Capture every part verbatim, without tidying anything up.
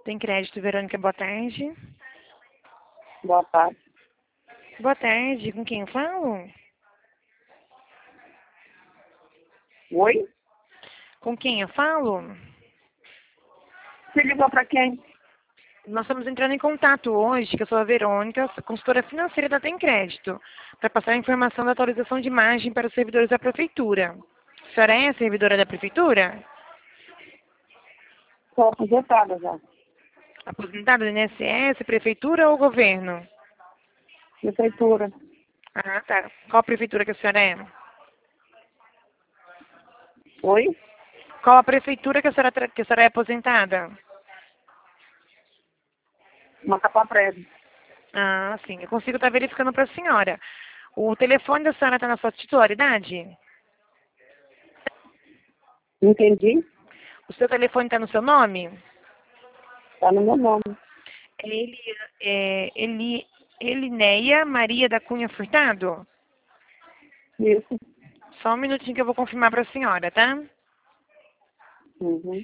Tem crédito, Verônica, boa tarde. Boa tarde. Boa tarde, com quem eu falo? Oi? Com quem eu falo? Você ligou para quem? Nós estamos entrando em contato hoje, que eu sou a Verônica, consultora financeira da Tem Crédito, para passar a informação da atualização de imagem para os servidores da Prefeitura. A senhora é servidora da Prefeitura? Estou aposentada já. Aposentada do I N S S, Prefeitura ou Governo? Prefeitura. Ah, tá. Qual prefeitura que a senhora é? Oi? Qual a prefeitura que a senhora, tra- que a senhora é aposentada? Macapá Prédio. Ah, sim. Eu consigo estar verificando para a senhora. O telefone da senhora está na sua titularidade? Entendi? O seu telefone está no seu nome? Está no meu nome. É Eli, é, Eli, Elineia Maria da Cunha Furtado? Isso. Só um minutinho que eu vou confirmar para a senhora, tá? Uhum.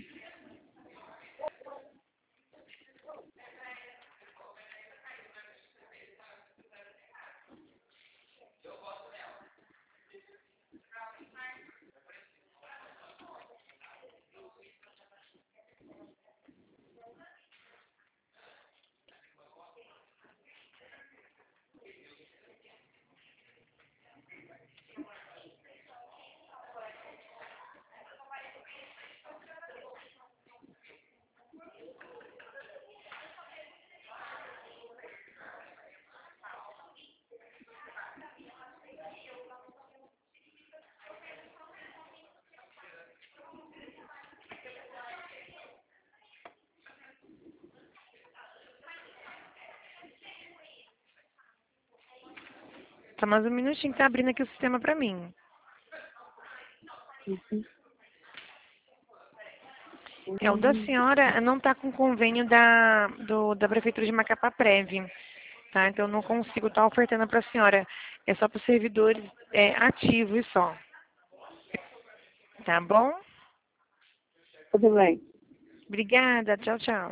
Só mais um minutinho que tá abrindo aqui o sistema para mim. Uhum. É, o da senhora não está com convênio da, do, da Prefeitura de Macapá Prev, tá? Então eu não consigo estar ofertando para a senhora. É só para os servidores é, ativos só. Tá bom? Tudo bem. Obrigada. Tchau, tchau.